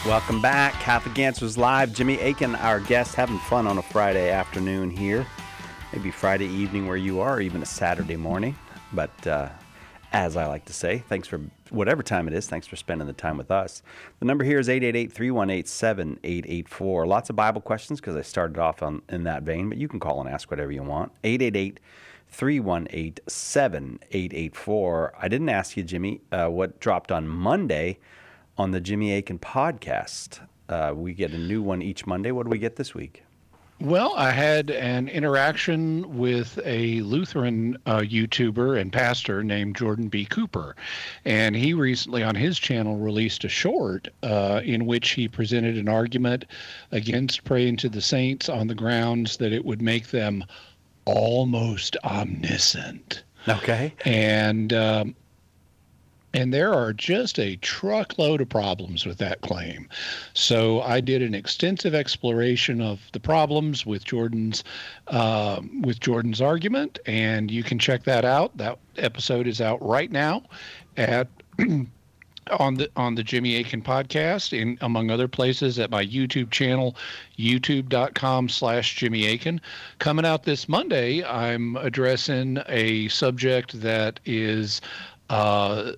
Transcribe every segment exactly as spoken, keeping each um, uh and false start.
Welcome back. Catholic Answers Live. Jimmy Akin, our guest, having fun on a Friday afternoon here. Maybe Friday evening where you are, or even a Saturday morning. But uh, as I like to say, thanks for whatever time it is. Thanks for spending the time with us. The number here is eight eight eight, three one eight, seven eight eight four. Lots of Bible questions because I started off on, in that vein, but you can call and ask whatever you want. eight eight eight, three one eight, seven eight eight four. I didn't ask you, Jimmy, uh, what dropped on Monday on the Jimmy Akin podcast. Uh, we get a new one each Monday. What do we get this week? Well, I had an interaction with a Lutheran uh, YouTuber and pastor named Jordan B. Cooper. And he recently on his channel released a short uh, in which he presented an argument against praying to the saints on the grounds that it would make them almost omniscient. Okay. And um, And there are just a truckload of problems with that claim. So I did an extensive exploration of the problems with Jordan's uh, with Jordan's argument, and you can check that out. That episode is out right now at on the on the Jimmy Akin podcast, in among other places at my YouTube channel, youtube dot com slash Jimmy Akin. Coming out this Monday, I'm addressing a subject that is uh,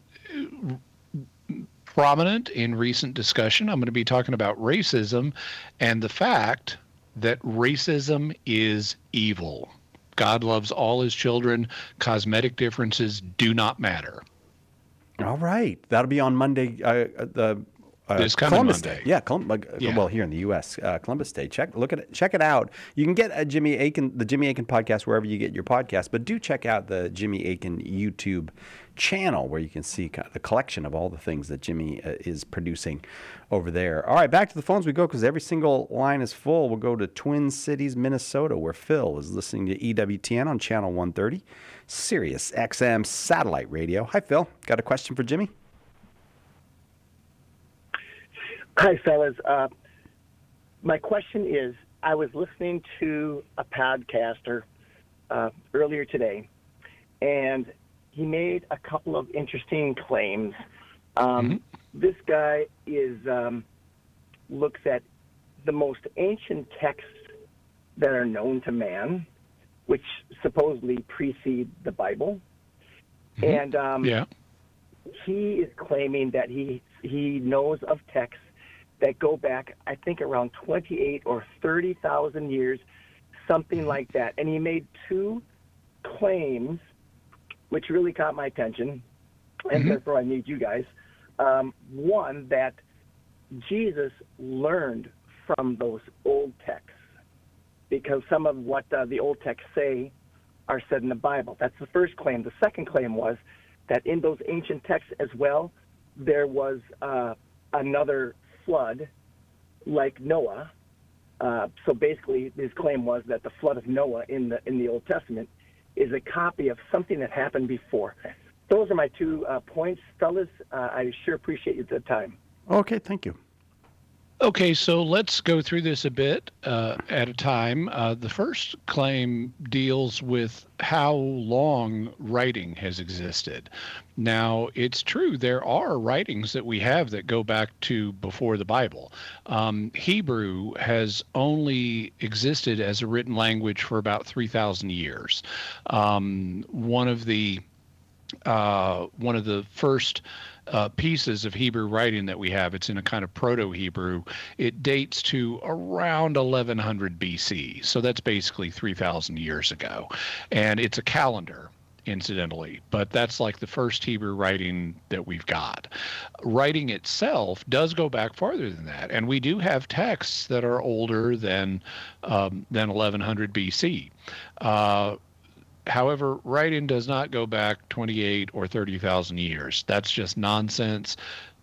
prominent in recent discussion. I'm going to be talking about racism and the fact that racism is evil. God loves all his children. Cosmetic differences do not matter. All right. That'll be on Monday. Uh, the uh, This coming Columbus Monday. Day. Yeah, Colum- uh, Yeah. Well, here in the U S, uh, Columbus Day. Check, look at it, check it out. You can get a Jimmy Akin, the Jimmy Akin podcast wherever you get your podcast, but do check out the Jimmy Akin YouTube channel where you can see kind of the collection of all the things that Jimmy uh, is producing over there. All right, back to the phones we go because every single line is full. We'll go to Twin Cities, Minnesota, where Phil is listening to E W T N on channel one thirty, Sirius X M satellite radio. Hi, Phil. Got a question for Jimmy? Hi, fellas. Uh, my question is, I was listening to a podcaster uh, earlier today, and he made a couple of interesting claims. Um, Mm-hmm. This guy is um, looks at the most ancient texts that are known to man, which supposedly precede the Bible. Mm-hmm. And um, Yeah. he is claiming that he he knows of texts that go back, I think, around twenty-eight or thirty thousand years, something like that. And he made two claims, which really caught my attention, and Mhm. therefore I need you guys. Um, one, that Jesus learned from those old texts, because some of what uh, the old texts say are said in the Bible. That's the first claim. The second claim was that in those ancient texts as well, there was uh, another flood like Noah. Uh, so basically, his claim was that the flood of Noah in the in the Old Testament is a copy of something that happened before. Those are my two uh, points, fellas. Uh, I sure appreciate your time. Okay, thank you. Okay, so let's go through this a bit uh, at a time. Uh, the first claim deals with how long writing has existed. Now, it's true, there are writings that we have that go back to before the Bible. Um, Hebrew has only existed as a written language for about three thousand years. Um, one of the uh, one of the first uh, pieces of Hebrew writing that we have, it's in a kind of Proto-Hebrew. It dates to around eleven hundred B C. So that's basically three thousand years ago. And it's a calendar, incidentally, but that's like the first Hebrew writing that we've got. Writing itself does go back farther than that. And we do have texts that are older than, um, than eleven hundred B C. Uh, However, writing does not go back twenty-eight or thirty thousand years. That's just nonsense.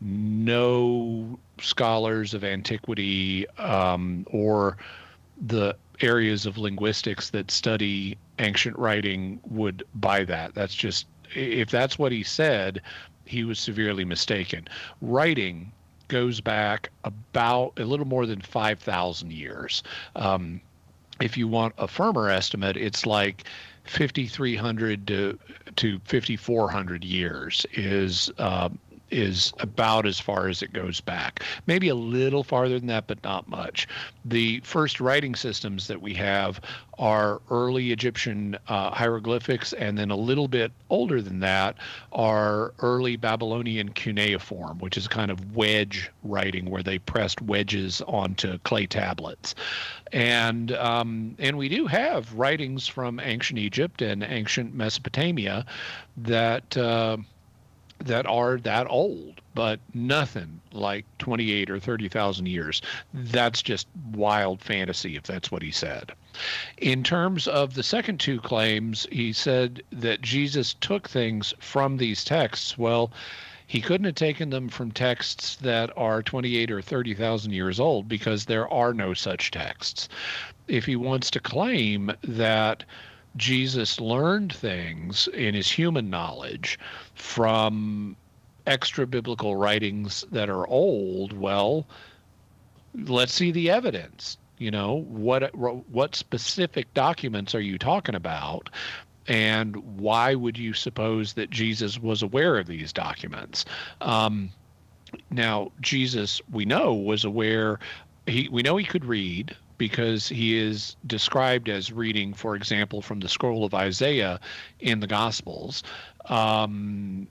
No scholars of antiquity um, or the areas of linguistics that study ancient writing would buy that. That's just, if that's what he said, he was severely mistaken. Writing goes back about a little more than five thousand years. Um, if you want a firmer estimate, it's like fifty-three hundred to to fifty-four hundred years is uh, is about as far as it goes back. Maybe a little farther than that, but not much. The first writing systems that we have are early Egyptian uh, hieroglyphics, and then a little bit older than that are early Babylonian cuneiform, which is kind of wedge writing where they pressed wedges onto clay tablets. And um, and we do have writings from ancient Egypt and ancient Mesopotamia that uh, that are that old, but nothing like twenty-eight or thirty thousand years. That's just wild fantasy, if that's what he said. In terms of the second two claims, he said that Jesus took things from these texts. Well, he couldn't have taken them from texts that are twenty-eight or thirty thousand years old, because there are no such texts. If he wants to claim that Jesus learned things in his human knowledge from extra biblical writings that are old, well, let's see the evidence. You know, what what specific documents are you talking about? And why would you suppose that Jesus was aware of these documents? Um, now, Jesus, we know, was aware. He, we know he could read, because he is described as reading, for example, from the scroll of Isaiah in the Gospels. Um,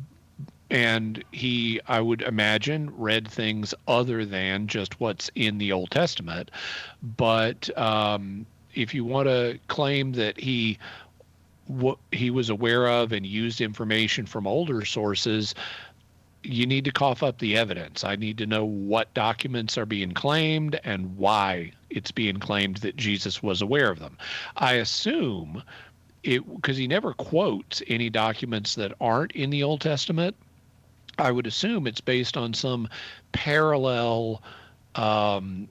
and he, I would imagine, read things other than just what's in the Old Testament. But um, if you want to claim that he what he was aware of and used information from older sources, you need to cough up the evidence. I need to know what documents are being claimed and why it's being claimed that Jesus was aware of them. I assume it, because he never quotes any documents that aren't in the Old Testament, I would assume it's based on some parallel um,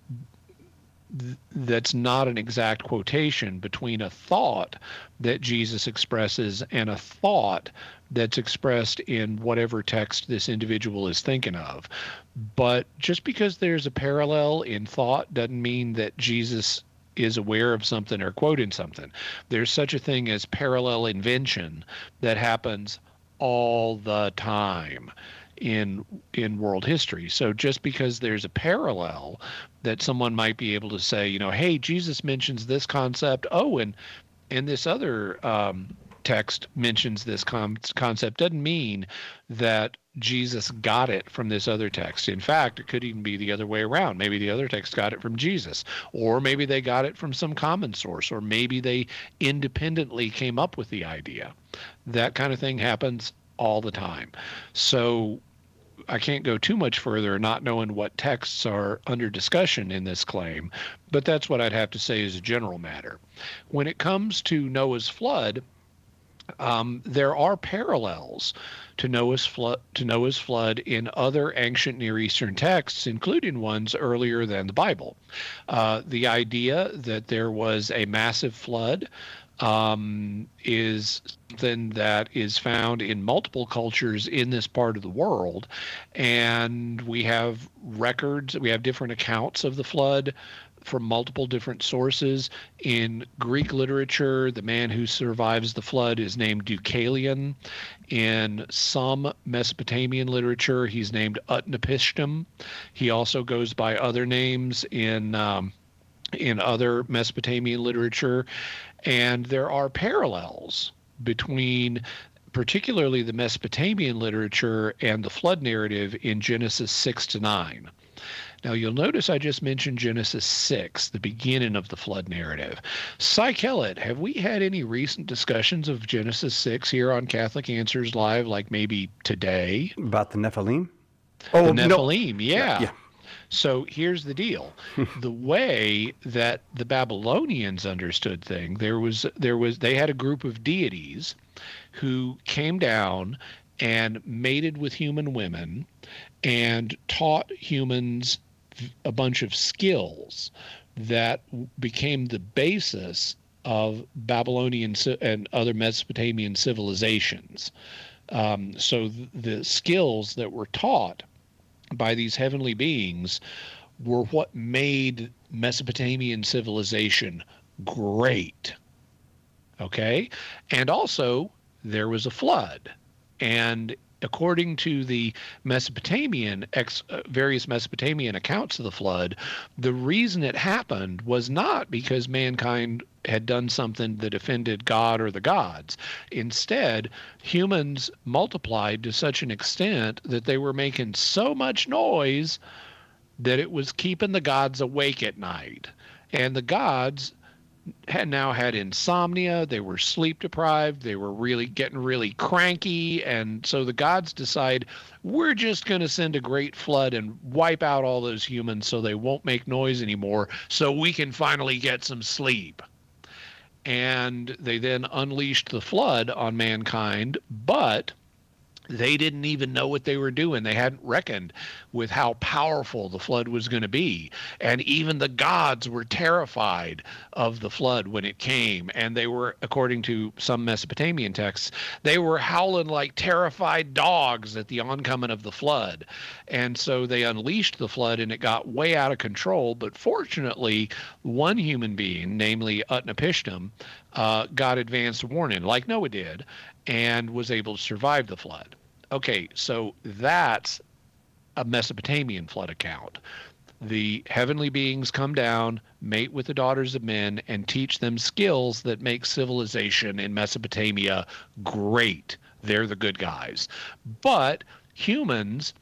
th- that's not an exact quotation between a thought that Jesus expresses and a thought that's expressed in whatever text this individual is thinking of. But just because there's a parallel in thought doesn't mean that Jesus is aware of something or quoting something. There's such a thing as parallel invention that happens all the time in in world history. So just because there's a parallel that someone might be able to say, you know, hey, Jesus mentions this concept, oh, and and this other um, text mentions this com- concept, doesn't mean that Jesus got it from this other text. In fact, it could even be the other way around. Maybe the other text got it from Jesus, or maybe they got it from some common source, or maybe they independently came up with the idea. That kind of thing happens all the time. So I can't go too much further not knowing what texts are under discussion in this claim, but that's what I'd have to say as a general matter. When it comes to Noah's flood, um, there are parallels to Noah's flood to Noah's flood in other ancient Near Eastern texts, including ones earlier than the Bible. Uh, the idea that there was a massive flood um, is something that is found in multiple cultures in this part of the world. And we have records, we have different accounts of the flood from multiple different sources. In Greek literature, the man who survives the flood is named Deucalion. In some Mesopotamian literature, he's named Utnapishtim. He also goes by other names in um, in other Mesopotamian literature. And there are parallels between particularly the Mesopotamian literature and the flood narrative in Genesis six to nine. Now, you'll notice I just mentioned Genesis six, the beginning of the flood narrative. Cy Kellett, have we had any recent discussions of Genesis six here on Catholic Answers Live, like maybe today? About the Nephilim? Oh, the Nephilim, no. yeah. yeah. So here's the deal. The way that the Babylonians understood things, there was there was they had a group of deities who came down and mated with human women and taught humans a bunch of skills that became the basis of Babylonian and other Mesopotamian civilizations. Um, so th- the skills that were taught by these heavenly beings were what made Mesopotamian civilization great. Okay? And also, there was a flood. And according to the Mesopotamian, ex, uh, various Mesopotamian accounts of the flood, the reason it happened was not because mankind had done something that offended God or the gods. Instead, humans multiplied to such an extent that they were making so much noise that it was keeping the gods awake at night. And the gods had now had insomnia, they were sleep deprived, they were really getting really cranky, and so the gods decide, we're just going to send a great flood and wipe out all those humans so they won't make noise anymore, so we can finally get some sleep. And they then unleashed the flood on mankind, but they didn't even know what they were doing. They hadn't reckoned with how powerful the flood was going to be. And even the gods were terrified of the flood when it came. And they were, according to some Mesopotamian texts, they were howling like terrified dogs at the oncoming of the flood. And so they unleashed the flood and it got way out of control. But fortunately, one human being, namely Utnapishtim, uh, got advanced warning, like Noah did, and was able to survive the flood. Okay, so that's a Mesopotamian flood account. The heavenly beings come down, mate with the daughters of men, and teach them skills that make civilization in Mesopotamia great. They're the good guys. But humans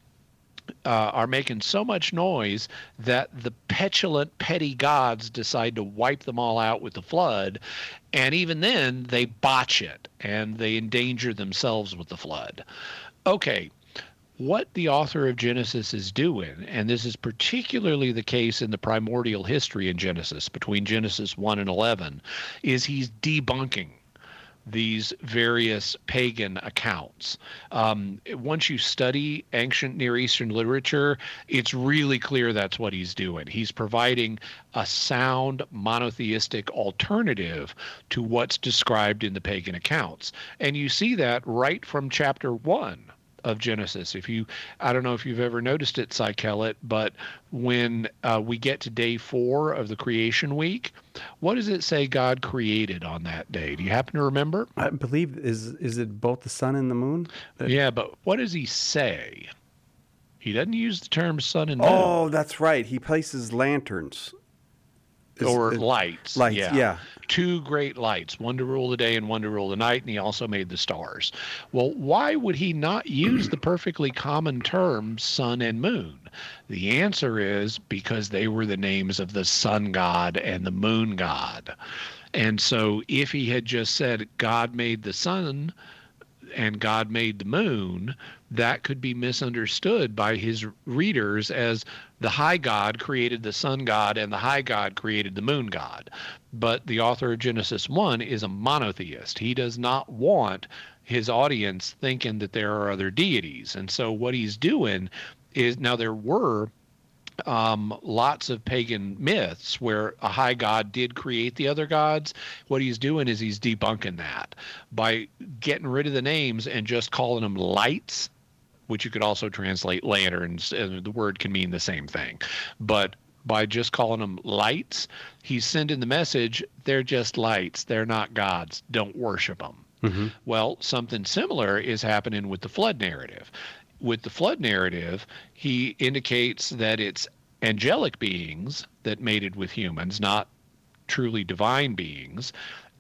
uh, are making so much noise that the petulant, petty gods decide to wipe them all out with the flood. And even then, they botch it, and they endanger themselves with the flood. Okay, what the author of Genesis is doing, and this is particularly the case in the primordial history in Genesis, between Genesis one and eleven, is he's debunking these various pagan accounts. Um, once you study ancient Near Eastern literature, it's really clear that's what he's doing. He's providing a sound monotheistic alternative to what's described in the pagan accounts. And you see that right from chapter one of Genesis. If you, I don't know if you've ever noticed it, Cy Kellett, but when uh, we get to day four of the creation week, what does it say God created on that day? Do you happen to remember? I believe, is is it both the sun and the moon? That... Yeah, but what does he say? He doesn't use the term sun and moon. Oh, that's right. He places lanterns. Is, or is, lights. Lights, yeah. yeah. Two great lights, one to rule the day and one to rule the night, and he also made the stars. Well, why would he not use the perfectly common terms sun and moon? The answer is because they were the names of the sun god and the moon god. And so if he had just said God made the sun and God made the moon, that could be misunderstood by his readers as the high God created the sun god and the high God created the moon god. But the author of Genesis one is a monotheist. He does not want his audience thinking that there are other deities. And so what he's doing is, now there were Um, lots of pagan myths where a high god did create the other gods. What he's doing is he's debunking that by getting rid of the names and just calling them lights, which you could also translate lanterns, and the word can mean the same thing. But by just calling them lights, he's sending the message, they're just lights, they're not gods, don't worship them. Mm-hmm. Well, something similar is happening with the flood narrative. With the flood narrative, he indicates that it's angelic beings that mated with humans, not truly divine beings,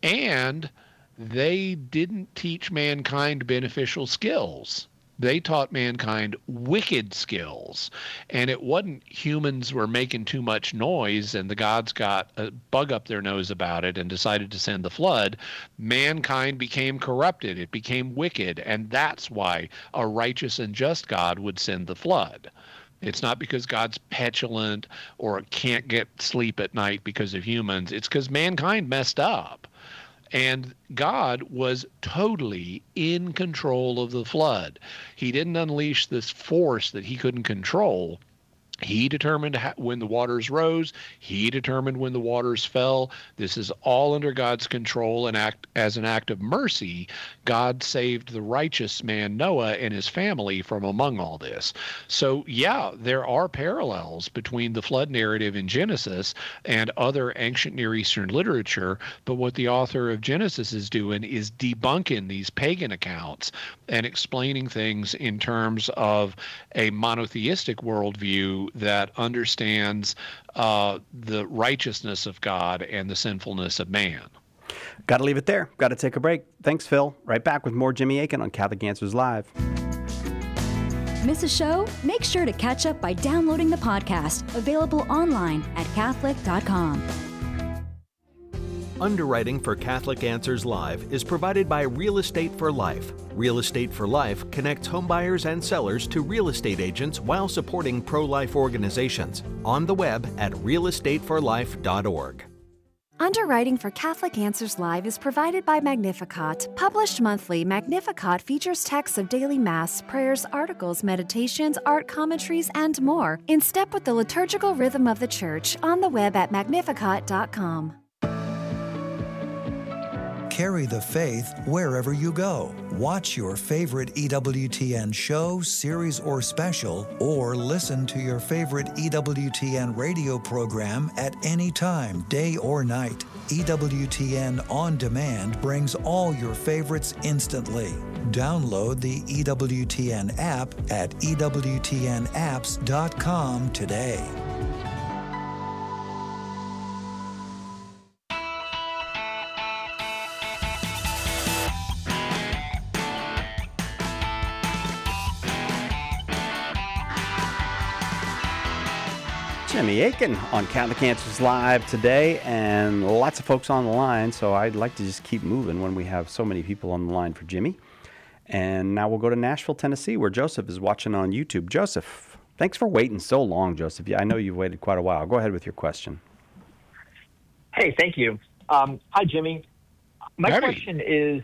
and they didn't teach mankind beneficial skills. They taught mankind wicked skills, and it wasn't humans were making too much noise and the gods got a bug up their nose about it and decided to send the flood. Mankind became corrupted. It became wicked, and that's why a righteous and just God would send the flood. It's not because God's petulant or can't get sleep at night because of humans. It's because mankind messed up. And God was totally in control of the flood. He didn't unleash this force that he couldn't control. He determined ha- when the waters rose. He determined when the waters fell. This is all under God's control, and act as an act of mercy, God saved the righteous man Noah and his family from among all this. So, yeah, there are parallels between the flood narrative in Genesis and other ancient Near Eastern literature. But what the author of Genesis is doing is debunking these pagan accounts and explaining things in terms of a monotheistic worldview that understands uh, the righteousness of God and the sinfulness of man. Got to leave it there. Got to take a break. Thanks, Phil. Right back with more Jimmy Akin on Catholic Answers Live. Miss a show? Make sure to catch up by downloading the podcast, available online at Catholic dot com. Underwriting for Catholic Answers Live is provided by Real Estate for Life. Real Estate for Life connects homebuyers and sellers to real estate agents while supporting pro-life organizations. On the web at real estate for life dot org. Underwriting for Catholic Answers Live is provided by Magnificat. Published monthly, Magnificat features texts of daily Mass, prayers, articles, meditations, art commentaries, and more, in step with the liturgical rhythm of the Church, on the web at magnificat dot com. Carry the faith wherever you go. Watch your favorite E W T N show, series, or special, or listen to your favorite E W T N radio program at any time, day or night. E W T N On Demand brings all your favorites instantly. Download the E W T N app at E W T N apps dot com today. Jimmy Akin on Catholic Answers Live today, and lots of folks on the line, so I'd like to just keep moving when we have so many people on the line for Jimmy. And now we'll go to Nashville, Tennessee, where Joseph is watching on YouTube. Joseph, thanks for waiting so long, Joseph. Yeah, I know you've waited quite a while. Go ahead with your question. Hey, thank you. Um, hi, Jimmy. My Howdy. question is,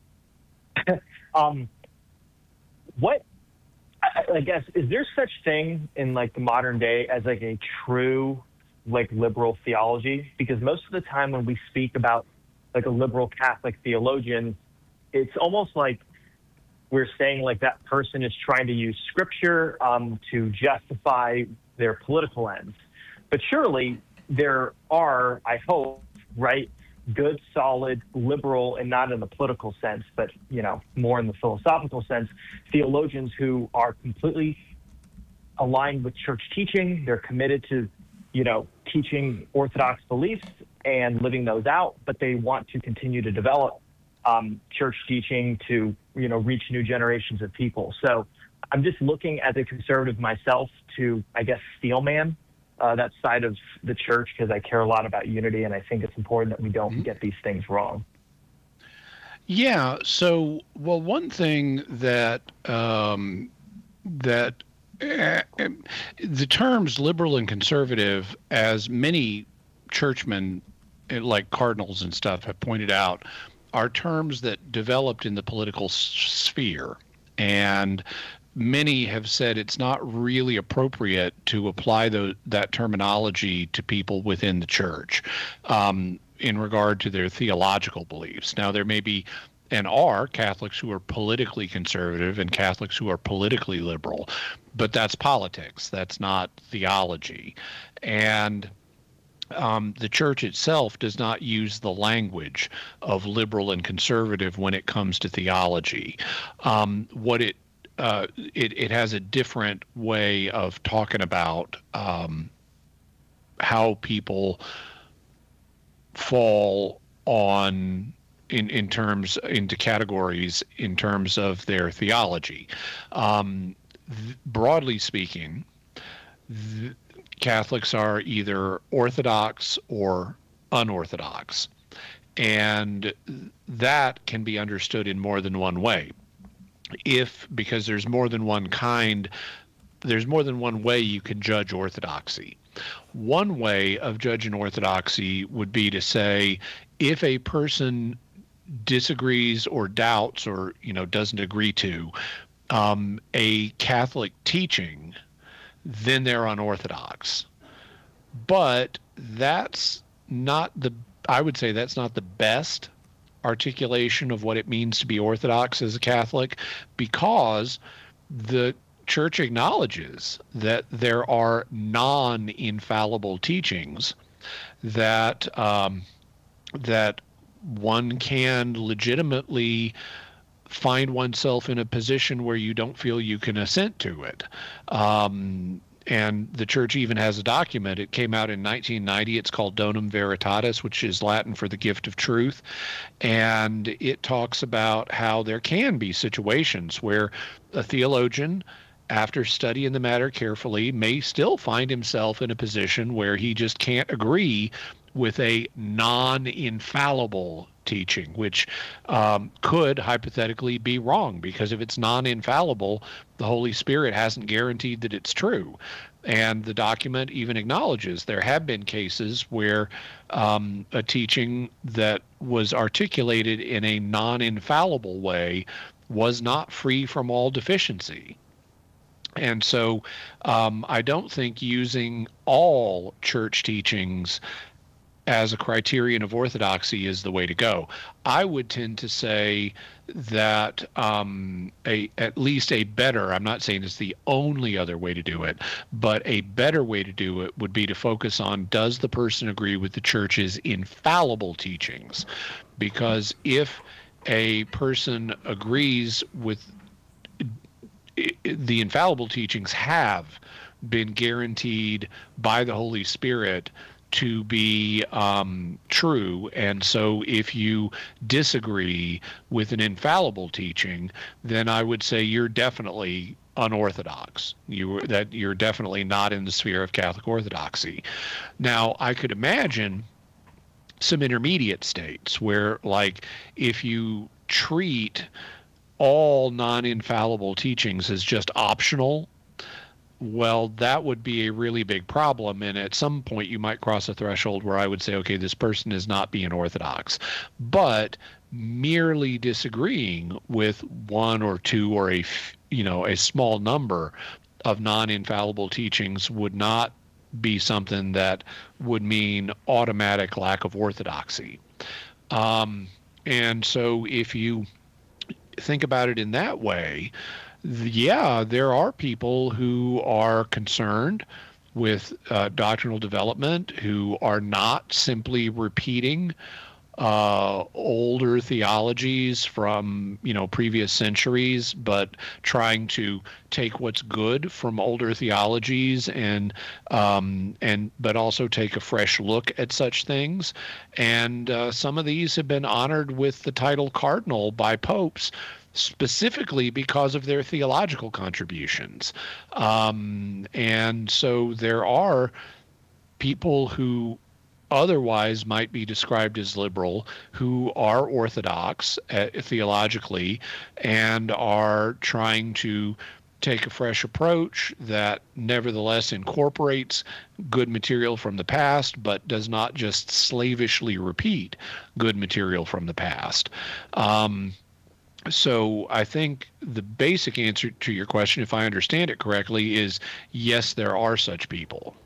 um, what, I, I guess, is there such thing in like the modern day as like a true like liberal theology? Because most of the time when we speak about like a liberal Catholic theologian, it's almost like we're saying like that person is trying to use scripture um, to justify their political ends. But surely there are, I hope, right, good, solid, liberal, and not in the political sense, but, you know, more in the philosophical sense, theologians who are completely aligned with church teaching. They're committed to, you know, teaching Orthodox beliefs and living those out, but they want to continue to develop um, church teaching to, you know, reach new generations of people. So I'm just looking as a conservative myself to, I guess, steelman Uh, that side of the church, because I care a lot about unity, and I think it's important that we don't mm-hmm. get these things wrong. Yeah. So, well, one thing that um, that uh, the terms liberal and conservative, as many churchmen like cardinals and stuff have pointed out, are terms that developed in the political s- sphere, and many have said it's not really appropriate to apply the, that terminology to people within the church um, in regard to their theological beliefs. Now, there may be and are Catholics who are politically conservative and Catholics who are politically liberal, but that's politics. That's not theology. And Um, the church itself does not use the language of liberal and conservative when it comes to theology. Um, what it Uh, it, it has a different way of talking about um, how people fall on in, in terms into categories in terms of their theology. Um, th- broadly speaking, th- Catholics are either Orthodox or unorthodox, and that can be understood in more than one way. If, because there's more than one kind, there's more than one way you can judge orthodoxy. One way of judging orthodoxy would be to say, if a person disagrees or doubts or, you know, doesn't agree to um, a Catholic teaching, then they're unorthodox. But that's not the, I would say that's not the best articulation of what it means to be Orthodox as a Catholic, because the Church acknowledges that there are non-infallible teachings that um, that one can legitimately find oneself in a position where you don't feel you can assent to it. Um, and the Church even has a document. It came out in nineteen ninety. It's called Donum Veritatis, which is Latin for the gift of truth. And it talks about how there can be situations where a theologian, after studying the matter carefully, may still find himself in a position where he just can't agree with a non-infallible teaching, which um, could hypothetically be wrong, because if it's non-infallible, the Holy Spirit hasn't guaranteed that it's true. And the document even acknowledges there have been cases where um, a teaching that was articulated in a non-infallible way was not free from all deficiency. And so um, I don't think using all church teachings as a criterion of orthodoxy is the way to go. I would tend to say that um, a at least a better, I'm not saying it's the only other way to do it, but a better way to do it would be to focus on, does the person agree with the church's infallible teachings? Because if a person agrees with the infallible teachings, have been guaranteed by the Holy Spirit to be um, true. And so if you disagree with an infallible teaching, then I would say you're definitely unorthodox. You that you're definitely not in the sphere of Catholic orthodoxy. Now, I could imagine some intermediate states where, like, if you treat all non-infallible teachings as just optional, well, that would be a really big problem. And at some point you might cross a threshold where I would say, okay, this person is not being orthodox. But merely disagreeing with one or two or a, you know, a small number of non-infallible teachings would not be something that would mean automatic lack of orthodoxy. Um, and so if you think about it in that way, yeah, there are people who are concerned with uh, doctrinal development, who are not simply repeating uh, older theologies from, you know, previous centuries, but trying to take what's good from older theologies and um, and but also take a fresh look at such things. And uh, some of these have been honored with the title cardinal by popes, specifically because of their theological contributions. Um, and so there are people who otherwise might be described as liberal who are orthodox uh, theologically and are trying to take a fresh approach that nevertheless incorporates good material from the past, but does not just slavishly repeat good material from the past. Um, So I think the basic answer to your question, if I understand it correctly, is yes, there are such people.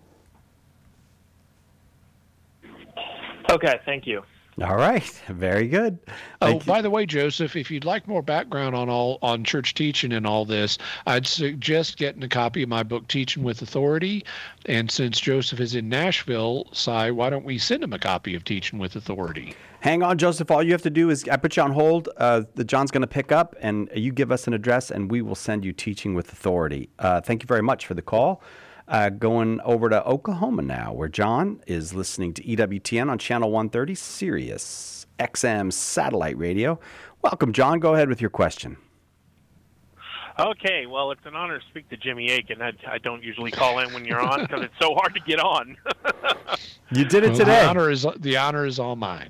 Okay, thank you. All right, very good. Oh, Thank you. by the way, Joseph, if you'd like more background on all on church teaching and all this, I'd suggest getting a copy of my book, Teaching with Authority. And since Joseph is in Nashville, Si, why don't we send him a copy of Teaching with Authority? Hang on, Joseph. All you have to do is, I put you on hold. Uh, the John's going to pick up, and you give us an address, and we will send you Teaching with Authority. Uh, thank you very much for the call. Uh, going over to Oklahoma now, where John is listening to E W T N on Channel one thirty, Sirius X M satellite radio. Welcome, John. Go ahead with your question. Okay, well, it's an honor to speak to Jimmy Akin. I, I don't usually call in when you're on because it's so hard to get on. You did it Well, today. The honor is the honor is all mine.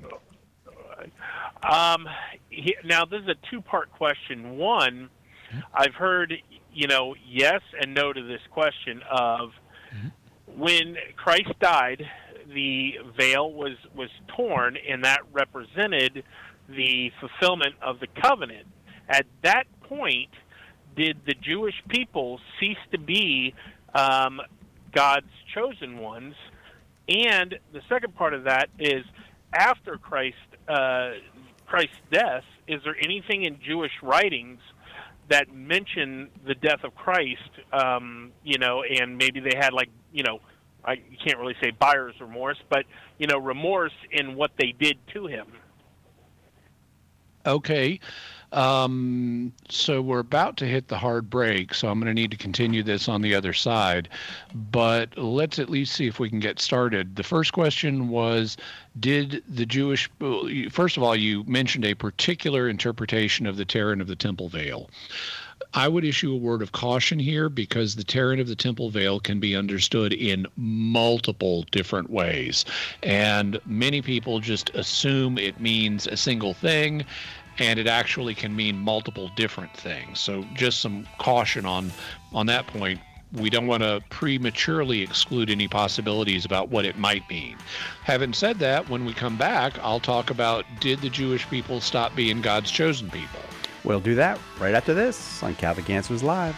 Um, he, now, this is a two-part question. One, I've heard, you know, yes and no to this question of mm-hmm. when Christ died, the veil was, was torn, and that represented the fulfillment of the covenant. At that point, did the Jewish people cease to be um, God's chosen ones. And the second part of that is, after Christ, uh, Christ's death, is there anything in Jewish writings that mention the death of Christ, um, you know, and maybe they had, like, you know, I you can't really say buyer's remorse, but, you know, remorse in what they did to him. Okay. Um, so we're about to hit the hard break, so I'm going to need to continue this on the other side. But let's at least see if we can get started. The first question was, did the Jewish... First of all, you mentioned a particular interpretation of the tearing of the temple veil. I would issue a word of caution here, because the tearing of the temple veil can be understood in multiple different ways. And many people just assume it means a single thing, and it actually can mean multiple different things. So just some caution on, on that point. We don't want to prematurely exclude any possibilities about what it might mean. Having said that, when we come back, I'll talk about, did the Jewish people stop being God's chosen people? We'll do that right after this on Catholic Answers Live.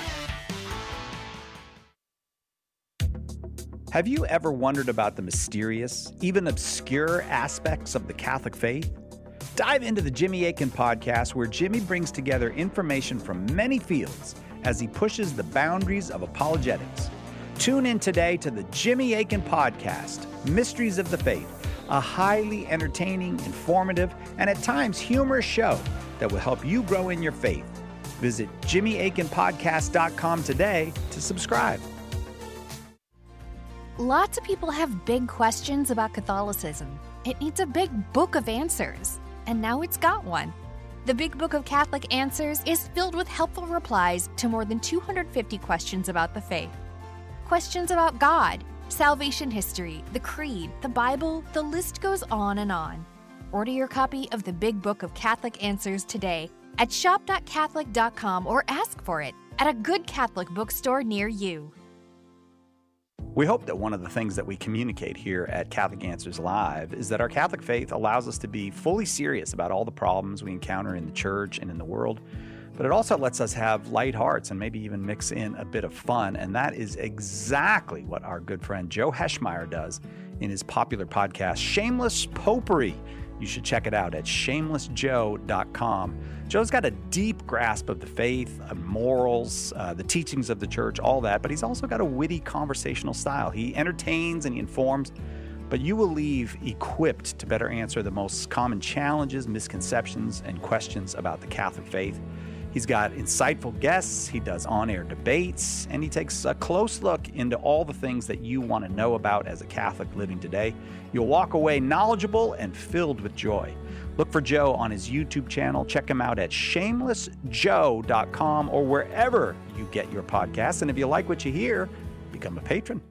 Have you ever wondered about the mysterious, even obscure aspects of the Catholic faith? Dive into the Jimmy Akin podcast, where Jimmy brings together information from many fields as he pushes the boundaries of apologetics. Tune in today to the Jimmy Akin podcast, Mysteries of the Faith, a highly entertaining, informative, and at times humorous show that will help you grow in your faith. Visit jimmy akin podcast dot com today to subscribe. Lots of people have big questions about Catholicism. It needs a big book of answers, and now it's got one. The Big Book of Catholic Answers is filled with helpful replies to more than two hundred fifty questions about the faith. Questions about God, salvation history, the Creed, the Bible, the list goes on and on. Order your copy of the Big Book of Catholic Answers today at shop dot catholic dot com or ask for it at a good Catholic bookstore near you. We hope that one of the things that we communicate here at Catholic Answers Live is that our Catholic faith allows us to be fully serious about all the problems we encounter in the church and in the world, but it also lets us have light hearts and maybe even mix in a bit of fun, and that is exactly what our good friend Joe Heschmeyer does in his popular podcast, Shameless Popery. You should check it out at shameless joe dot com. Joe's got a deep grasp of the faith, of morals, uh, the teachings of the church, all that, but he's also got a witty conversational style. He entertains and he informs, but you will leave equipped to better answer the most common challenges, misconceptions, and questions about the Catholic faith. He's got insightful guests, he does on-air debates, and he takes a close look into all the things that you want to know about as a Catholic living today. You'll walk away knowledgeable and filled with joy. Look for Joe on his YouTube channel. Check him out at shameless joe dot com or wherever you get your podcasts. And if you like what you hear, become a patron.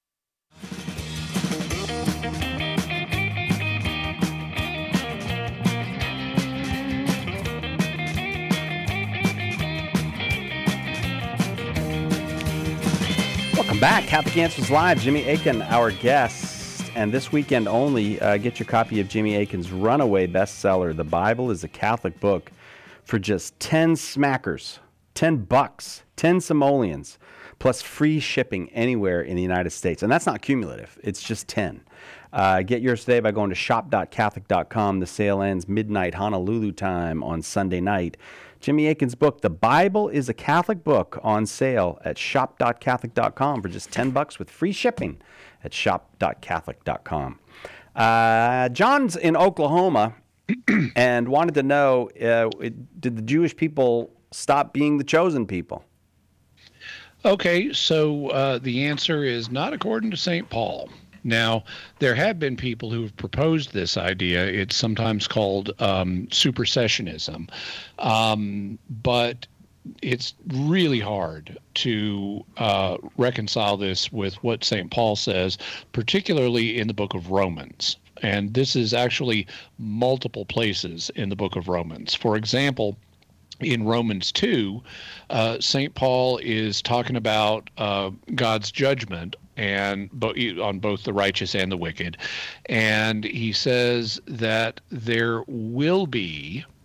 Welcome back. Catholic Answers Live. Jimmy Akin, our guest. And this weekend only, uh, get your copy of Jimmy Akin's runaway bestseller, The Bible is a Catholic Book, for just ten smackers, ten bucks, ten simoleons, plus free shipping anywhere in the United States. And that's not cumulative. It's just ten. Uh, get yours today by going to shop dot catholic dot com. The sale ends midnight Honolulu time on Sunday night. Jimmy Akin's book, The Bible is a Catholic Book, on sale at shop dot catholic dot com for just ten bucks with free shipping at shop dot catholic dot com. Uh, John's in Oklahoma and wanted to know, uh, did the Jewish people stop being the chosen people? Okay, so uh, the answer is not according to Saint Paul. Now, there have been people who have proposed this idea. It's sometimes called um, supersessionism. Um, but it's really hard to uh, reconcile this with what Saint Paul says, particularly in the book of Romans. And this is actually multiple places in the book of Romans. For example, in Romans two, uh, Saint Paul is talking about uh, God's judgment and bo- on both the righteous and the wicked. And he says that there will be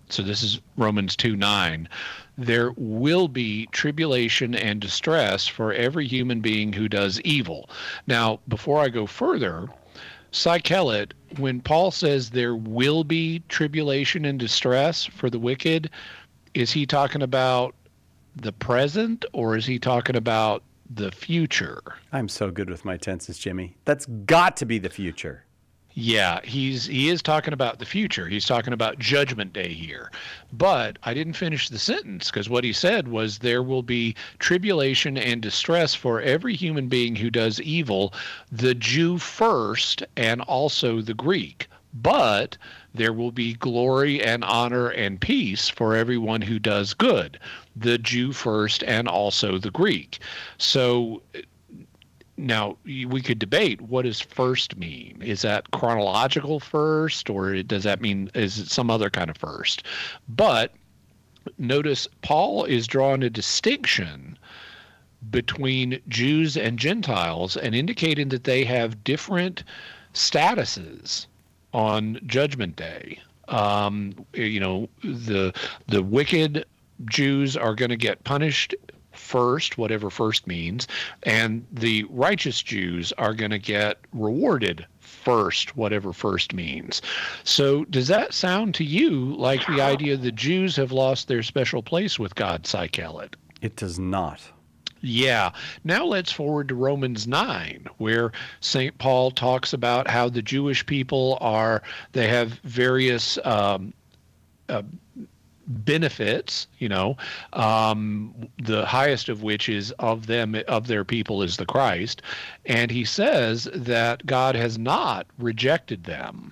so this is Romans two nine, there will be tribulation and distress for every human being who does evil. Now, before I go further, Cy Kellett, when Paul says there will be tribulation and distress for the wicked, is he talking about the present, or is he talking about the future? I'm so good with my tenses, Jimmy. That's got to be the future. Yeah, he's he is talking about the future. He's talking about Judgment Day here. But I didn't finish the sentence, because what he said was there will be tribulation and distress for every human being who does evil, the Jew first and also the Greek. But there will be glory and honor and peace for everyone who does good, the Jew first and also the Greek. So now, we could debate, what does first mean? Is that chronological first, or does that mean, is it some other kind of first? But notice Paul is drawing a distinction between Jews and Gentiles and indicating that they have different statuses on Judgment Day. Um, you know, the the wicked Jews are going to get punished first, whatever first means, and the righteous Jews are going to get rewarded first, whatever first means. So does that sound to you like the idea the Jews have lost their special place with God, Cy Kellett? It does not. Yeah. Now let's forward to Romans nine, where Saint Paul talks about how the Jewish people are, they have various um, uh, benefits, you know, um, the highest of which is of them, of their people is the Christ. And he says that God has not rejected them,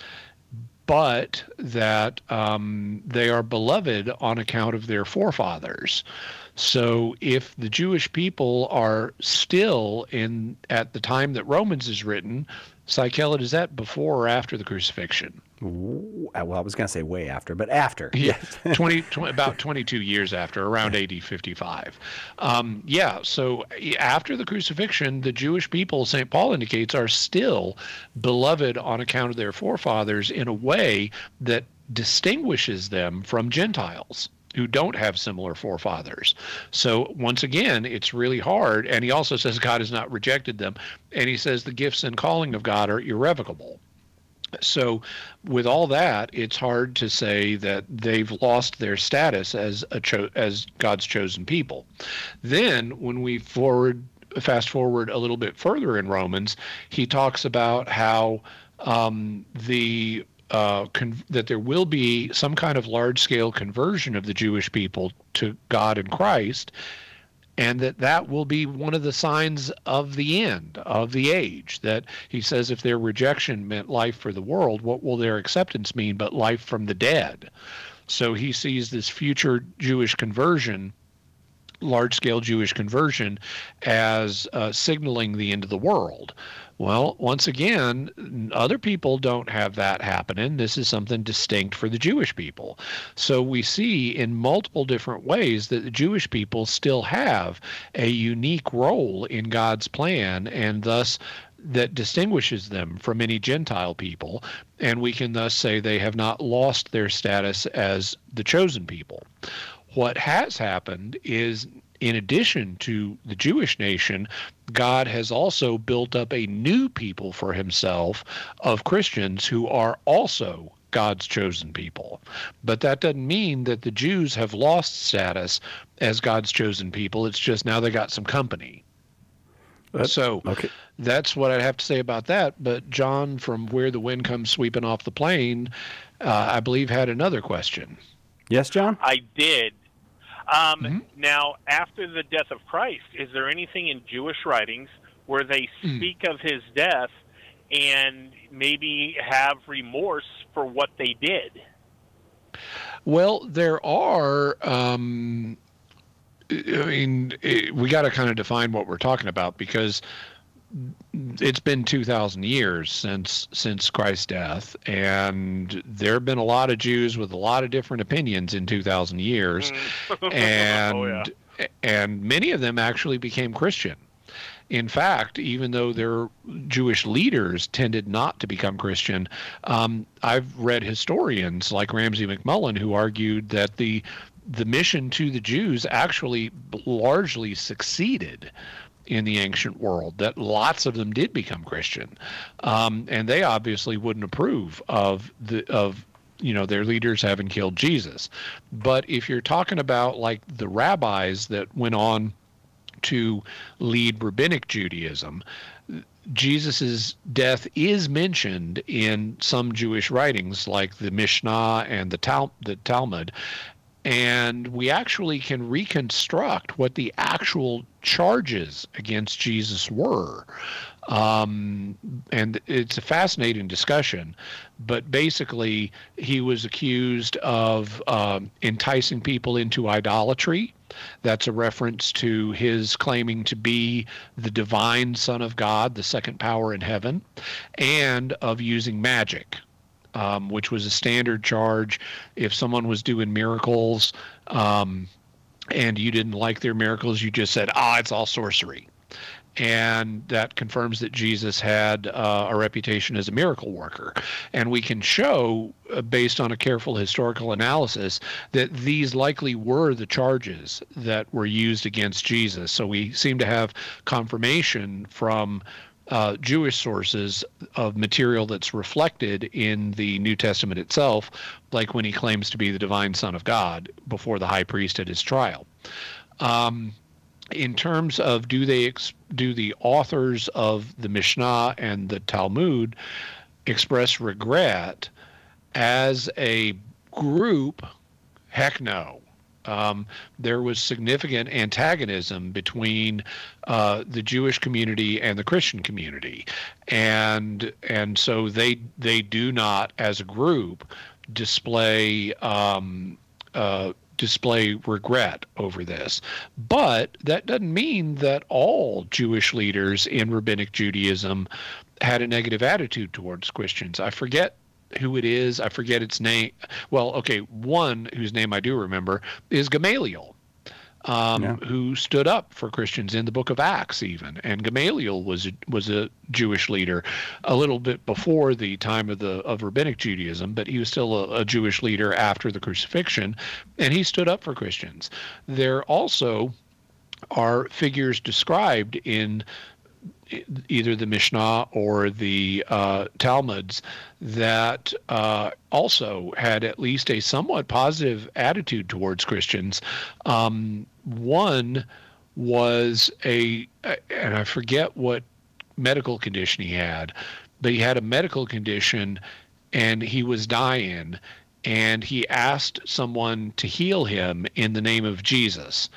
but that um, they are beloved on account of their forefathers. So if the Jewish people are still in, at the time that Romans is written, Cy Kellett, is that before or after the crucifixion? Well, I was going to say way after, but after. Yeah, twenty, twenty, about twenty-two years after, around A D fifty-five. Um, yeah, so after the crucifixion, the Jewish people, Saint Paul indicates, are still beloved on account of their forefathers in a way that distinguishes them from Gentiles who don't have similar forefathers. So once again, it's really hard. And he also says God has not rejected them. And he says the gifts and calling of God are irrevocable. So with all that, it's hard to say that they've lost their status as a cho- as God's chosen people. Then when we forward fast forward a little bit further in Romans, he talks about how um, the uh, con- that there will be some kind of large-scale conversion of the Jewish people to God and Christ, and that that will be one of the signs of the end of the age. That he says if their rejection meant life for the world, what will their acceptance mean but life from the dead? So he sees this future Jewish conversion, large-scale Jewish conversion, as uh, signaling the end of the world. Well, once again, other people don't have that happening. This is something distinct for the Jewish people. So we see in multiple different ways that the Jewish people still have a unique role in God's plan, and thus that distinguishes them from any Gentile people. And we can thus say they have not lost their status as the chosen people. What has happened is, in addition to the Jewish nation, God has also built up a new people for himself of Christians who are also God's chosen people. But that doesn't mean that the Jews have lost status as God's chosen people. It's just now they got some company. That's, so okay. That's what I'd have to say about that. But John, from Where the Wind Comes Sweeping Off the Plain, uh, I believe had another question. Yes, John? I did. Um, mm-hmm. Now, after the death of Christ, is there anything in Jewish writings where they speak mm. of his death and maybe have remorse for what they did? Well, there are. Um, I mean, it, we got to kind of define what we're talking about, because it's been two thousand years since since Christ's death, and there have been a lot of Jews with a lot of different opinions in two thousand years, and oh, yeah. and many of them actually became Christian. In fact, even though their Jewish leaders tended not to become Christian, um, I've read historians like Ramsey McMullen who argued that the the mission to the Jews actually largely succeeded in the ancient world, that lots of them did become Christian. Um, and they obviously wouldn't approve of the of you know their leaders having killed Jesus. But if you're talking about like the rabbis that went on to lead rabbinic Judaism, Jesus's death is mentioned in some Jewish writings like the Mishnah and the Tal- the Talmud. And we actually can reconstruct what the actual charges against Jesus were. Um, and it's a fascinating discussion. But basically, he was accused of um, enticing people into idolatry. That's a reference to his claiming to be the divine Son of God, the second power in heaven, and of using magic. Um, which was a standard charge if someone was doing miracles um, and you didn't like their miracles, you just said, ah, it's all sorcery. And that confirms that Jesus had uh, a reputation as a miracle worker. And we can show, uh, based on a careful historical analysis, that these likely were the charges that were used against Jesus. So we seem to have confirmation from Uh, Jewish sources of material that's reflected in the New Testament itself, like when he claims to be the divine Son of God before the high priest at his trial. Um, in terms of do they ex- do the authors of the Mishnah and the Talmud express regret as a group? Heck no. Um, there was significant antagonism between uh, the Jewish community and the Christian community, and and so they they do not, as a group, display um, uh, display regret over this. But that doesn't mean that all Jewish leaders in Rabbinic Judaism had a negative attitude towards Christians. I forget who it is. I forget its name. Well, okay, one whose name I do remember is Gamaliel, um, yeah. who stood up for Christians in the book of Acts even. And Gamaliel was a, was a Jewish leader a little bit before the time of the of Rabbinic Judaism, but he was still a, a Jewish leader after the crucifixion, and he stood up for Christians. There also are figures described in either the Mishnah or the uh, Talmuds that uh, also had at least a somewhat positive attitude towards Christians. Um, one was a, and I forget what medical condition he had, but he had a medical condition and he was dying, and he asked someone to heal him in the name of Jesus.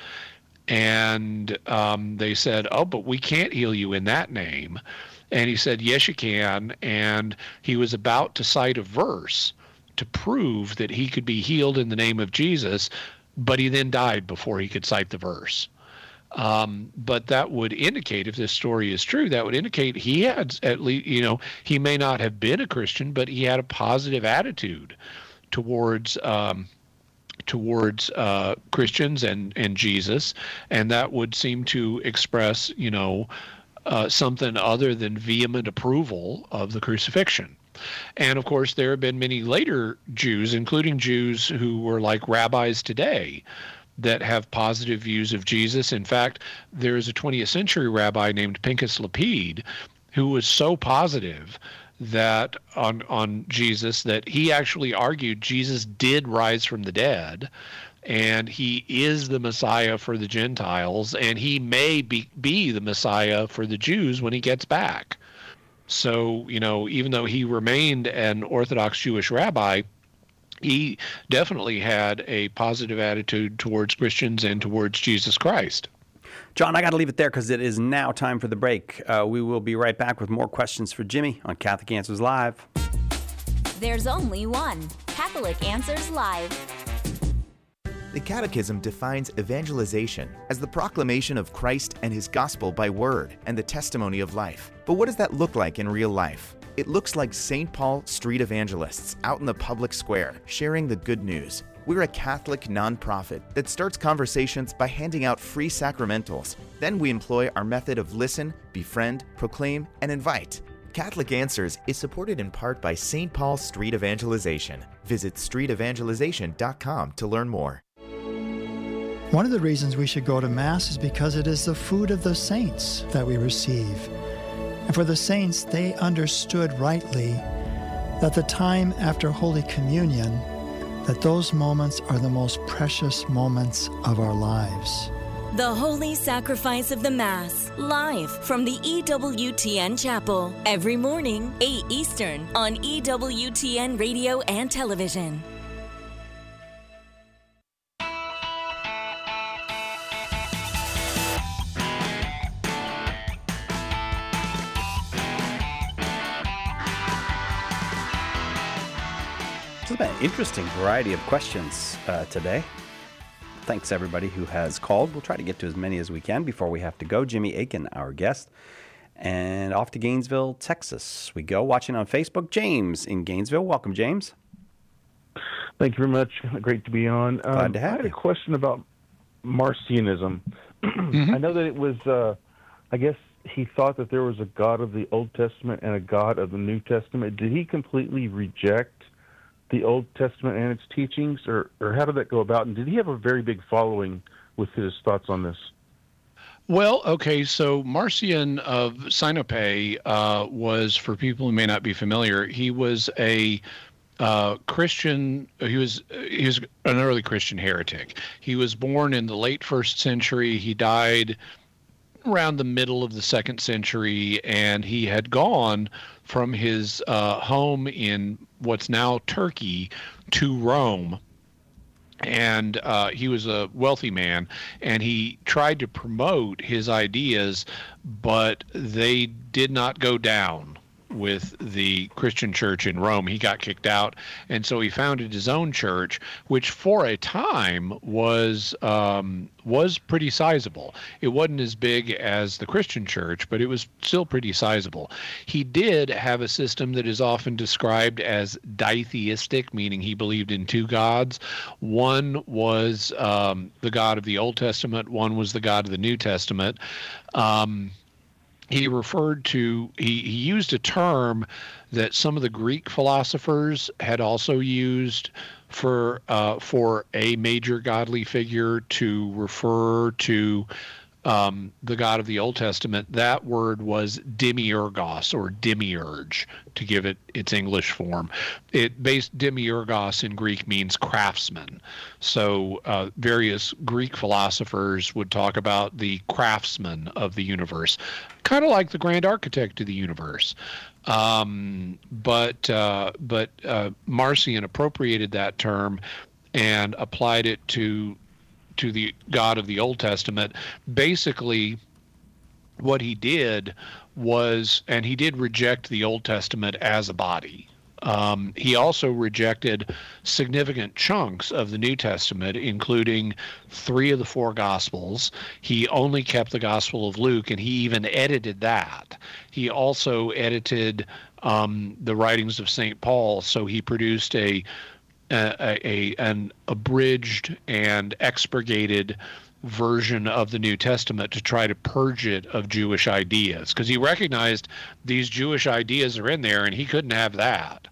And um, they said, oh, but we can't heal you in that name. And he said, yes, you can. And he was about to cite a verse to prove that he could be healed in the name of Jesus, but he then died before he could cite the verse. Um, but that would indicate, if this story is true, that would indicate he had at least, you know, he may not have been a Christian, but he had a positive attitude towards um towards uh, Christians and, and Jesus, and that would seem to express, you know, uh, something other than vehement approval of the crucifixion. And of course, there have been many later Jews, including Jews who were like rabbis today, that have positive views of Jesus. In fact, there is a twentieth century rabbi named Pinchas Lapid who was so positive that on on Jesus that he actually argued Jesus did rise from the dead, and he is the Messiah for the Gentiles, and he may be, be the Messiah for the Jews when he gets back. So, you know, even though he remained an Orthodox Jewish rabbi, he definitely had a positive attitude towards Christians and towards Jesus Christ. John, I got to leave it there because it is now time for the break. Uh, we will be right back with more questions for Jimmy on Catholic Answers Live. There's only one Catholic Answers Live. The Catechism defines evangelization as the proclamation of Christ and his gospel by word and the testimony of life. But what does that look like in real life? It looks like Saint Paul street evangelists out in the public square sharing the good news. We're a Catholic nonprofit that starts conversations by handing out free sacramentals. Then we employ our method of listen, befriend, proclaim, and invite. Catholic Answers is supported in part by Saint Paul Street Evangelization. Visit street evangelization dot com to learn more. One of the reasons we should go to Mass is because it is the food of the saints that we receive. And for the saints, they understood rightly that the time after Holy Communion, that those moments are the most precious moments of our lives. The Holy Sacrifice of the Mass, live from the E W T N Chapel, every morning, eight Eastern, on E W T N Radio and Television. It's been an interesting variety of questions uh, today. Thanks, everybody who has called. We'll try to get to as many as we can before we have to go. Jimmy Akin, our guest. And off to Gainesville, Texas we go. Watching on Facebook, James in Gainesville. Welcome, James. Thank you very much. Great to be on. Glad um, to have I had you. a question about Marcionism. Mm-hmm. I know that it was, uh, I guess he thought that there was a God of the Old Testament and a God of the New Testament. Did he completely reject the Old Testament and its teachings, or, or how did that go about? And did he have a very big following with his thoughts on this? Well, okay, so Marcion of Sinope uh, was, for people who may not be familiar, he was a uh, Christian, he was, he was an early Christian heretic. He was born in the late first century. He died around the middle of the second century, and he had gone from his uh, home in what's now Turkey to Rome. And uh, he was a wealthy man, and he tried to promote his ideas, but they did not go down with the Christian church in Rome. He got kicked out, and so he founded his own church, which for a time was um, was pretty sizable. It wasn't as big as the Christian church, but it was still pretty sizable. He did have a system that is often described as ditheistic, meaning he believed in two gods. One was um, the God of the Old Testament, one was the God of the New Testament. Um, He referred to, he, he used a term that some of the Greek philosophers had also used for uh, for a major godly figure to refer to um, the God of the Old Testament. That word was demiurgos, or demiurge, to give it its English form. It based demiurgos in Greek means craftsman. So uh, various Greek philosophers would talk about the craftsman of the universe, kind of like the grand architect of the universe. Um, but uh, but uh, Marcion appropriated that term and applied it to to the God of the Old Testament. Basically, what he did was, and he did reject the Old Testament as a body. Um, he also rejected significant chunks of the New Testament, including three of the four Gospels. He only kept the Gospel of Luke, and he even edited that. He also edited um, the writings of Saint Paul, so he produced a, a, a an abridged and expurgated version of the New Testament to try to purge it of Jewish ideas, because he recognized these Jewish ideas are in there and he couldn't have that.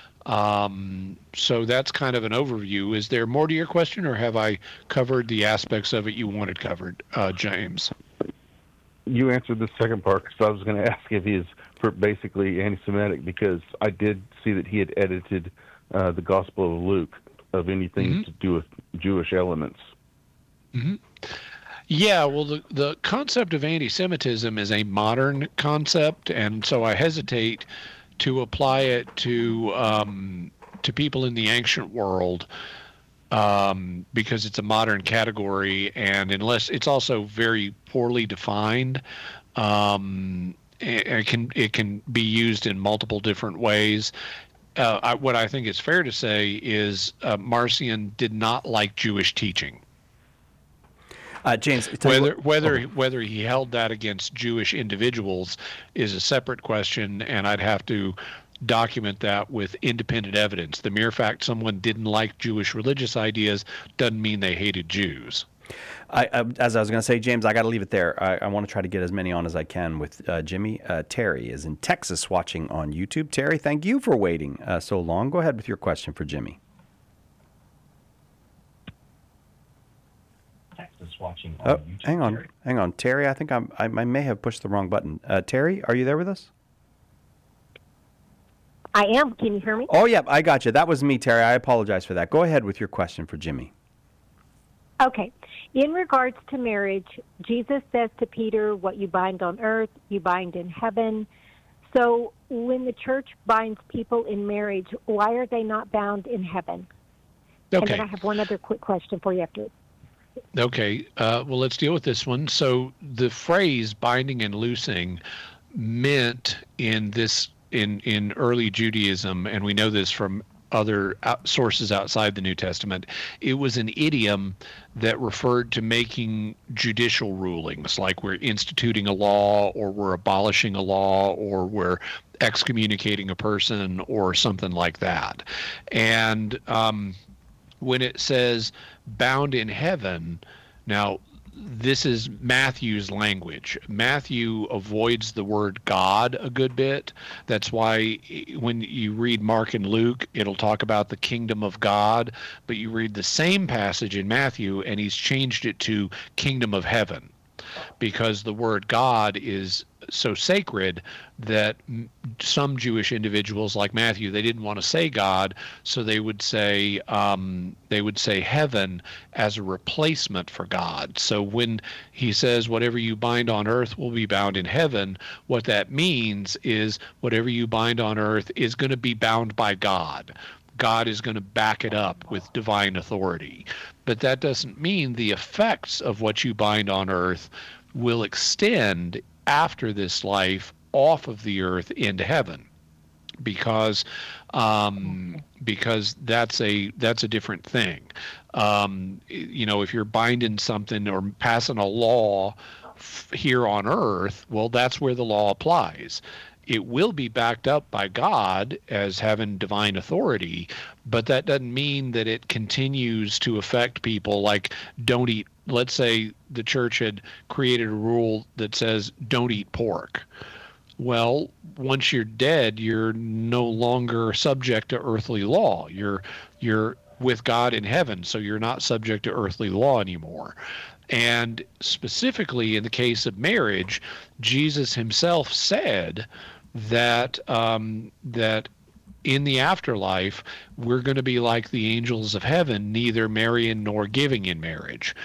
Um, so that's kind of an overview. Is there more to your question, or have I covered the aspects of it you wanted covered, uh, James? You answered the second part, because I was going to ask if he is basically anti-Semitic, because I did see that he had edited uh, the Gospel of Luke of anything mm-hmm. to do with Jewish elements. Mm-hmm. Yeah, well, the, the concept of anti-Semitism is a modern concept, and so I hesitate to apply it to um, to people in the ancient world um, because it's a modern category, and unless it's also very poorly defined, um, it, it can it can be used in multiple different ways. Uh, I, what I think is fair to say is uh, Marcion did not like Jewish teaching. Uh, James, whether what, whether oh. whether he held that against Jewish individuals is a separate question, and I'd have to document that with independent evidence. The mere fact someone didn't like Jewish religious ideas doesn't mean they hated Jews. I, I, as I was going to say, James, I got to leave it there. I, I want to try to get as many on as I can with uh, Jimmy. Uh, Terry is in Texas watching on YouTube. Terry, thank you for waiting uh, so long. Go ahead with your question for Jimmy. Texas watching on oh, YouTube. hang on, Terry. hang on, Terry. I think I'm, I, I may have pushed the wrong button. Uh, Terry, are you there with us? I am. Can you hear me? Oh, yeah, I got you. That was me, Terry. I apologize for that. Go ahead with your question for Jimmy. Okay. In regards to marriage, Jesus says to Peter, what you bind on earth, you bind in heaven. So when the church binds people in marriage, why are they not bound in heaven? Okay. And then I have one other quick question for you after. Okay. Uh, well, let's deal with this one. So the phrase binding and loosing meant in this in, in early Judaism, and we know this from other out sources outside the New Testament, it was an idiom that referred to making judicial rulings, like we're instituting a law, or we're abolishing a law, or we're excommunicating a person, or something like that. And um, when it says bound in heaven, now this is Matthew's language. Matthew avoids the word God a good bit. That's why when you read Mark and Luke, it'll talk about the kingdom of God, but you read the same passage in Matthew and he's changed it to kingdom of heaven, because the word God is so sacred that some Jewish individuals like Matthew, they didn't want to say God, so they would say um, they would say heaven as a replacement for God. So when he says whatever you bind on earth will be bound in heaven, what that means is whatever you bind on earth is going to be bound by God. God is going to back it up with divine authority. But that doesn't mean the effects of what you bind on earth will extend after this life off of the earth into heaven, because um, because that's a that's a different thing. Um, you know, if you're binding something or passing a law f- here on earth, well, that's where the law applies. It will be backed up by God as having divine authority, but that doesn't mean that it continues to affect people. Like, don't eat, let's say the church had created a rule that says don't eat pork. Well, once you're dead, you're no longer subject to earthly law. You're you're with God in heaven, so you're not subject to earthly law anymore. And specifically in the case of marriage, Jesus himself said that um, that in the afterlife, we're going to be like the angels of heaven, neither marrying nor giving in marriage.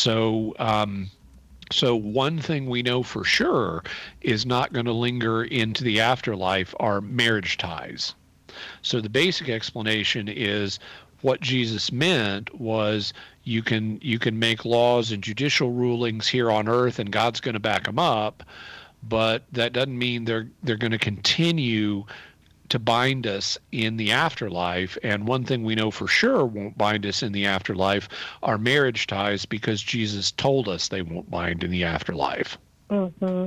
So um, so one thing we know for sure is not going to linger into the afterlife are marriage ties. So the basic explanation is what Jesus meant was you can you can make laws and judicial rulings here on earth and God's going to back them up, but that doesn't mean they're they're going to continue to bind us in the afterlife. And one thing we know for sure won't bind us in the afterlife are marriage ties, because Jesus told us they won't bind in the afterlife. Mm-hmm.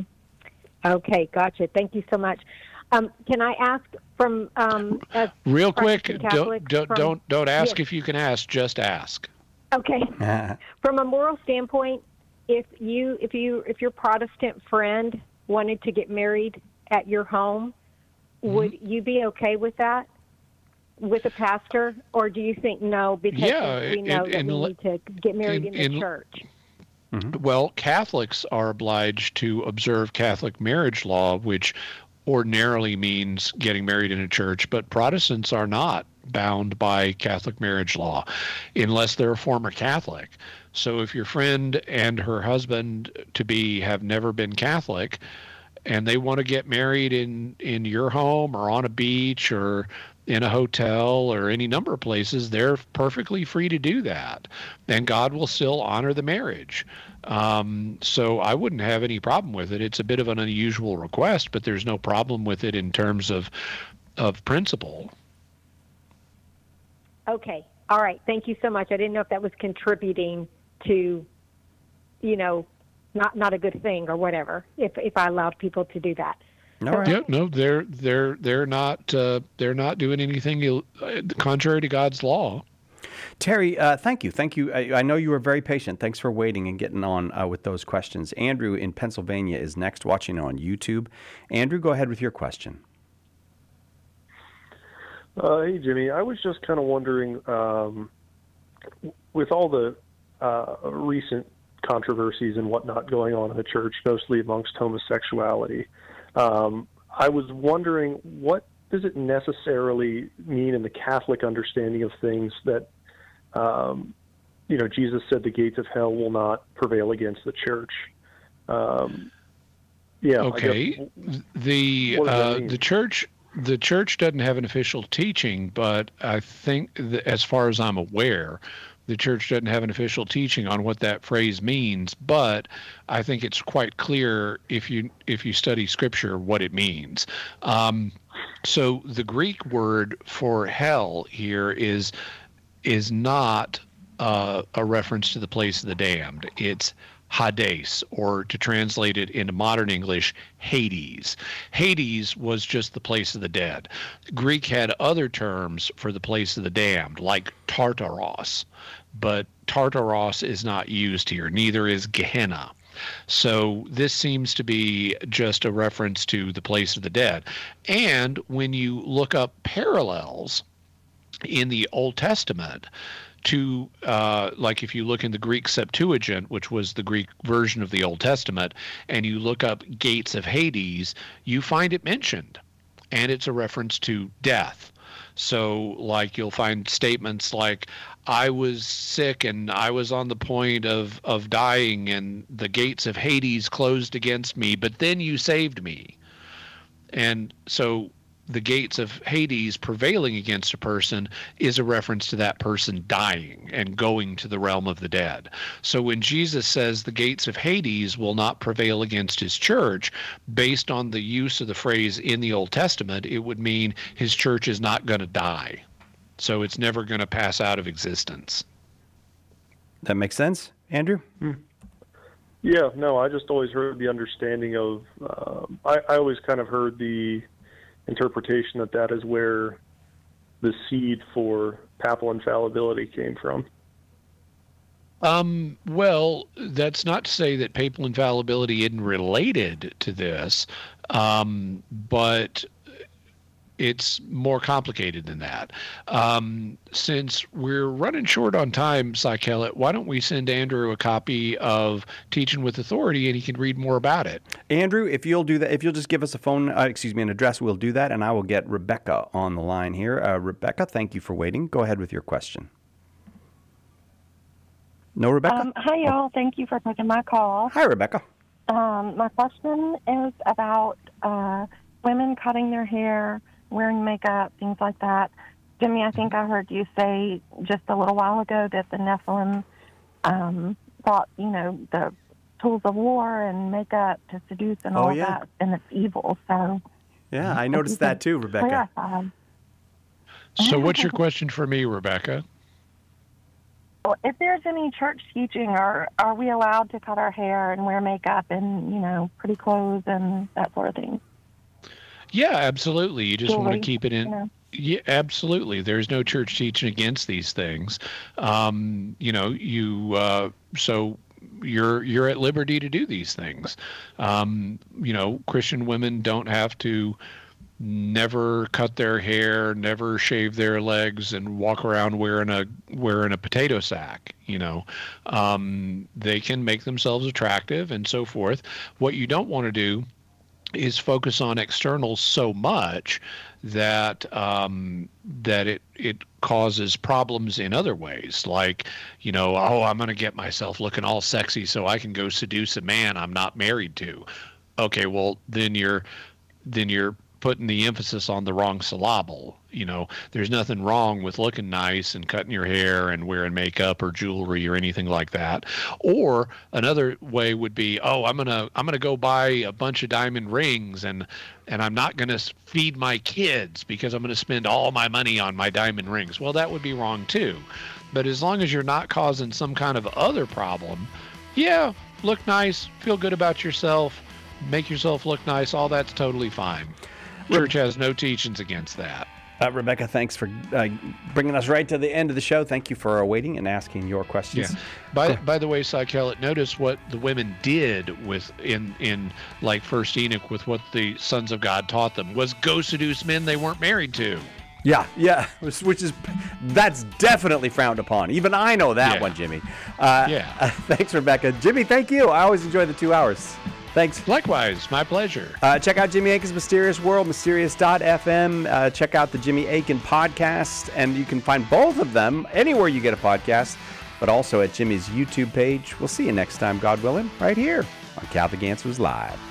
Okay, gotcha. Thank you so much. Um, can I ask from um, as real quick? Catholic, don't don't from, don't don't ask yes. if you can ask. Just ask. Okay. From a moral standpoint, if you if you if your Protestant friend wanted to get married at your home, mm-hmm. would you be okay with that, with a pastor, or do you think no, because yeah, we know in, that in, we need to get married in, in the in, church? Mm-hmm. Well, Catholics are obliged to observe Catholic marriage law, which ordinarily means getting married in a church, but Protestants are not bound by Catholic marriage law unless they're a former Catholic. So if your friend and her husband to be have never been Catholic and they want to get married in, in your home or on a beach or in a hotel or any number of places, they're perfectly free to do that. And God will still honor the marriage. Um, so I wouldn't have any problem with it. It's a bit of an unusual request, but there's no problem with it in terms of of principle. Okay. All right. Thank you so much. I didn't know if that was contributing to, you know, not not a good thing or whatever, if if I allowed people to do that. All right. Yeah, no, they're they're they're not uh, they're not doing anything Ill- contrary to God's law. Terry, uh, thank you. Thank you. I, I know you were very patient. Thanks for waiting and getting on uh, with those questions. Andrew in Pennsylvania is next, watching on YouTube. Andrew, go ahead with your question. Uh, hey, Jimmy. I was just kind of wondering, um, with all the uh, recent controversies and whatnot going on in the church, mostly amongst homosexuality, um, I was wondering, what does it necessarily mean in the Catholic understanding of things that, um, you know, Jesus said the gates of hell will not prevail against the church? Um, yeah. Okay. Guess, the uh, the church the church doesn't have an official teaching, but I think that, as far as I'm aware, the church doesn't have an official teaching on what that phrase means, but I think it's quite clear if you if you study Scripture what it means. Um, so the Greek word for hell here is is not uh, a reference to the place of the damned. It's Hades, or to translate it into modern English, Hades. Hades was just the place of the dead. Greek had other terms for the place of the damned, like Tartaros, but Tartaros is not used here. Neither is Gehenna. So this seems to be just a reference to the place of the dead. And when you look up parallels in the Old Testament, to uh, like if you look in the Greek Septuagint, which was the Greek version of the Old Testament, and you look up gates of Hades, you find it mentioned, and it's a reference to death. So like you'll find statements like, I was sick and I was on the point of, of dying and the gates of Hades closed against me, but then you saved me. And so the gates of Hades prevailing against a person is a reference to that person dying and going to the realm of the dead. So when Jesus says the gates of Hades will not prevail against his church, based on the use of the phrase in the Old Testament, it would mean his church is not going to die. So it's never going to pass out of existence. That makes sense, Andrew? Hmm. Yeah, no, I just always heard the understanding of, uh, I, I always kind of heard the interpretation that that is where the seed for papal infallibility came from. Um, well, that's not to say that papal infallibility isn't related to this, um, but it's more complicated than that. Um, since we're running short on time, Cy Kellett, why don't we send Andrew a copy of Teaching with Authority and he can read more about it? Andrew, if you'll do that, if you'll just give us a phone, uh, excuse me, an address, we'll do that, and I will get Rebecca on the line here. Uh, Rebecca, thank you for waiting. Go ahead with your question. No, Rebecca? Um, hi, y'all. Thank you for taking my call. Hi, Rebecca. Um, my question is about uh, women cutting their hair, wearing makeup, things like that. Jimmy, I think I heard you say just a little while ago that the Nephilim um, thought, you know, the tools of war and makeup to seduce and Oh, all yeah. that, and it's evil. So Yeah, I noticed that too, Rebecca. clarify. So what's your question for me, Rebecca? Well, if there's any church teaching, or are we allowed to cut our hair and wear makeup and, you know, pretty clothes and that sort of thing? Yeah, absolutely. You just want to Jewelry, keep it in. you know. Yeah, absolutely. There's no church teaching against these things. Um, you know, you uh, so you're you're at liberty to do these things. Um, you know, Christian women don't have to never cut their hair, never shave their legs, and walk around wearing a wearing a potato sack. You know, um, they can make themselves attractive and so forth. What you don't want to do is focus on externals so much that um, that it it causes problems in other ways. Like, you know, oh, I'm going to get myself looking all sexy so I can go seduce a man I'm not married to. Okay, well then you're then you're putting the emphasis on the wrong syllable. You know, there's nothing wrong with looking nice and cutting your hair and wearing makeup or jewelry or anything like that. Or another way would be, oh, I'm going to I'm going to go buy a bunch of diamond rings and and I'm not going to feed my kids because I'm going to spend all my money on my diamond rings. Well, that would be wrong too. But as long as you're not causing some kind of other problem, yeah, look nice, feel good about yourself, make yourself look nice, all that's totally fine. Church has no teachings against that. Uh, Rebecca, thanks for uh, bringing us right to the end of the show. Thank you for waiting and asking your questions. Yeah. By by the way, Cykellet, notice what the women did with in in like First Enoch with what the sons of God taught them was go seduce men they weren't married to. Yeah, yeah, which is that's definitely frowned upon. Even I know that Yeah. one, Jimmy. Uh, Yeah. uh, thanks, Rebecca. Jimmy, thank you. I always enjoy the two hours. Thanks. Likewise, my pleasure. Uh, check out Jimmy Akin's Mysterious World, mysterious dot f m. Uh, check out the Jimmy Akin podcast, and you can find both of them anywhere you get a podcast, but also at Jimmy's YouTube page. We'll see you next time, God willing, right here on Catholic Answers Live.